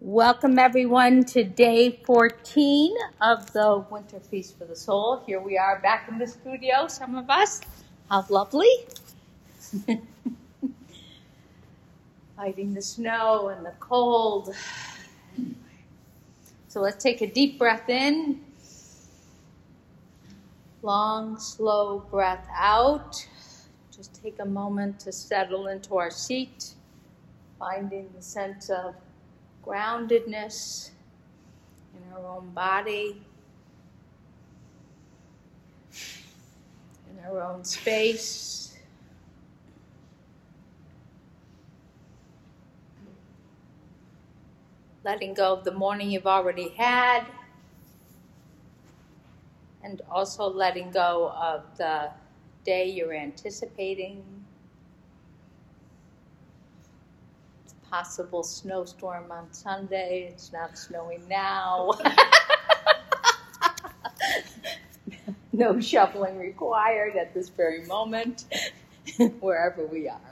Welcome everyone to day 14 of the Winter Feast for the Soul. Here we are back in the studio, some of us. How lovely. Fighting the snow and the cold. So let's take a deep breath in. Long, slow breath out. Just take a moment to settle into our seat, finding the sense of groundedness in our own body, in our own space. Letting go of the morning you've already had, and also letting go of the day you're anticipating. Possible snowstorm on Sunday. It's not snowing now. No shoveling required at this very moment, wherever we are.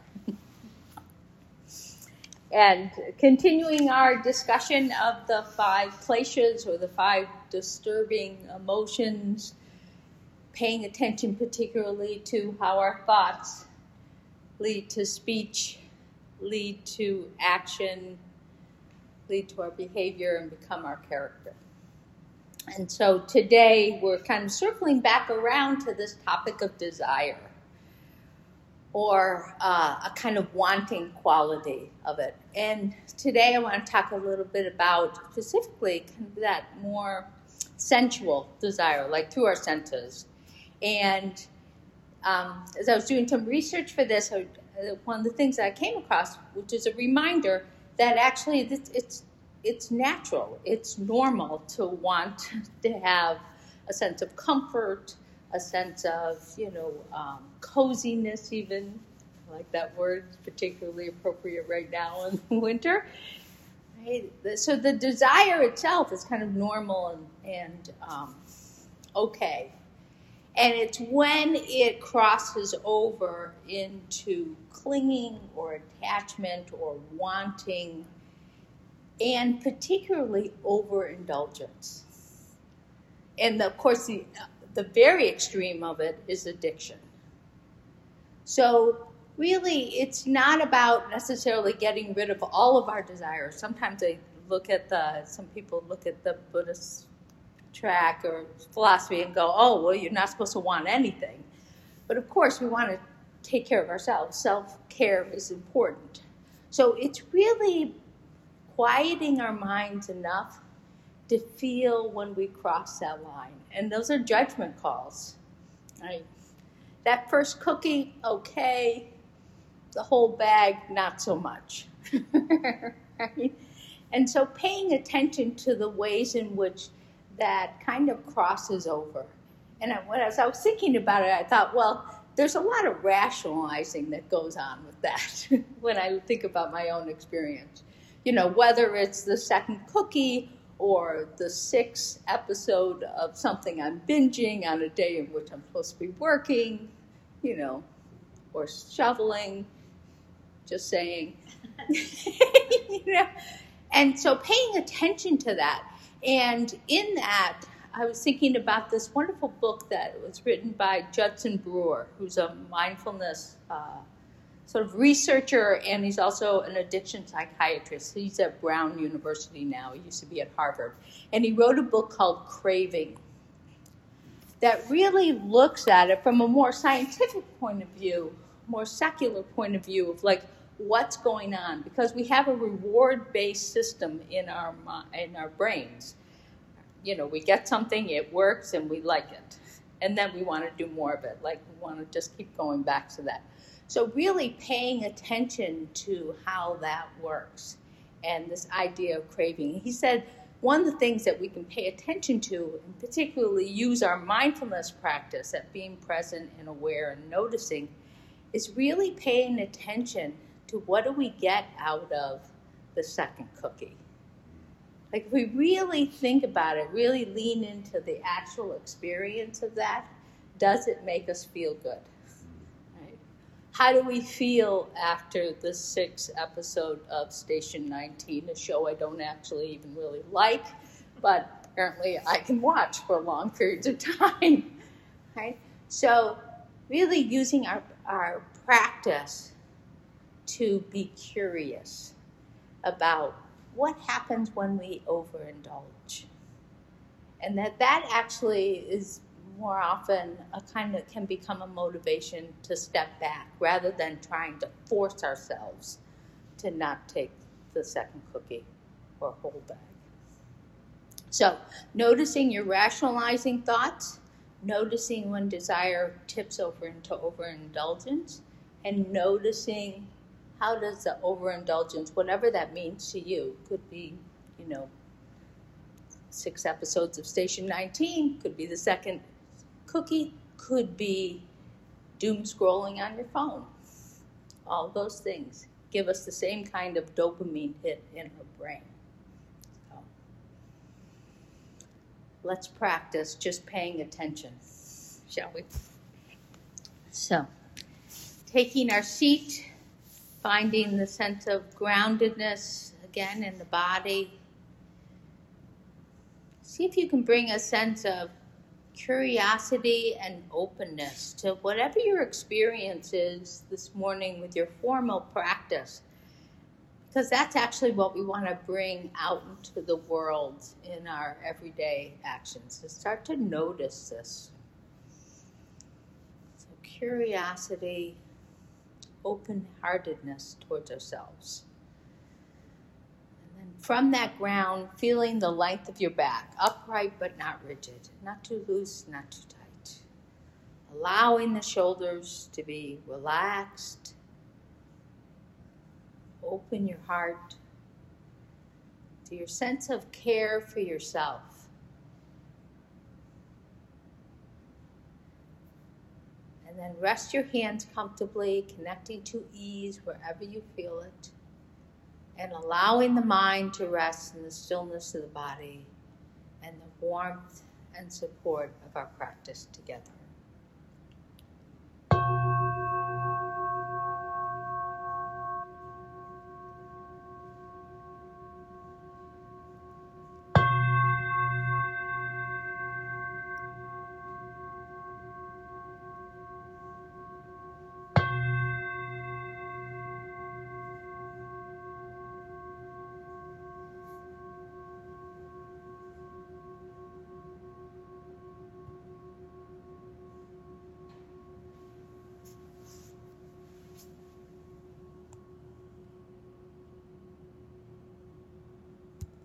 And continuing our discussion of the 5 kleshas, or the 5 disturbing emotions, paying attention particularly to how our thoughts lead to speech, lead to action, lead to our behavior, and become our character. And so today we're kind of circling back around to this topic of desire, or a kind of wanting quality of it. And today I want to talk a little bit about specifically kind of that more sensual desire, like through our senses. And as I was doing some research for this, one of the things that I came across, which is a reminder that actually it's natural, it's normal to want to have a sense of comfort, a sense of, coziness even. I like that word, it's particularly appropriate right now in the winter. Right? So the desire itself is kind of normal and okay. And it's when it crosses over into clinging or attachment or wanting, and particularly overindulgence. And of course, the very extreme of it is addiction. So really, it's not about necessarily getting rid of all of our desires. Sometimes some people look at the Buddhist track or philosophy and go, oh, well, you're not supposed to want anything. But of course, we want to take care of ourselves. Self-care is important. So it's really quieting our minds enough to feel when we cross that line. And those are judgment calls. Right? That first cookie, okay. The whole bag, not so much. Right? And so paying attention to the ways in which that kind of crosses over. And as I was thinking about it, I thought, well, there's a lot of rationalizing that goes on with that when I think about my own experience. Whether it's the second cookie or the 6th episode of something I'm binging on a day in which I'm supposed to be working, or shoveling, just saying. And so paying attention to that. And in that, I was thinking about this wonderful book that was written by Judson Brewer, who's a mindfulness sort of researcher, and he's also an addiction psychiatrist. He's at Brown University now. He used to be at Harvard. And he wrote a book called Craving that really looks at it from a more scientific point of view, more secular point of view of like what's going on, because we have a reward-based system in our brains. We get something, it works, and we like it. And then we want to do more of it. Like we want to just keep going back to that. So really paying attention to how that works and this idea of craving. He said one of the things that we can pay attention to, and particularly use our mindfulness practice at being present and aware and noticing, is really paying attention to what do we get out of the second cookie. Like if we really think about it, really lean into the actual experience of that, does it make us feel good? Right? How do we feel after the 6th episode of Station 19, a show I don't actually even really like, but apparently I can watch for long periods of time, right? So really using our practice to be curious about what happens when we overindulge. And that actually is more often can become a motivation to step back rather than trying to force ourselves to not take the second cookie or whole bag. So noticing your rationalizing thoughts, noticing when desire tips over into overindulgence, and noticing how does the overindulgence, whatever that means to you, could be, 6 episodes of Station 19, could be the second cookie, could be doom scrolling on your phone. All those things give us the same kind of dopamine hit in our brain. So, let's practice just paying attention, shall we? So, taking our seat, finding the sense of groundedness again in the body. See if you can bring a sense of curiosity and openness to whatever your experience is this morning with your formal practice, because that's actually what we want to bring out into the world in our everyday actions, to start to notice this. So curiosity, open-heartedness towards ourselves. From that ground, feeling the length of your back, upright but not rigid, not too loose, not too tight. Allowing the shoulders to be relaxed. Open your heart to your sense of care for yourself. And then rest your hands comfortably, connecting to ease wherever you feel it. And allowing the mind to rest in the stillness of the body and the warmth and support of our practice together.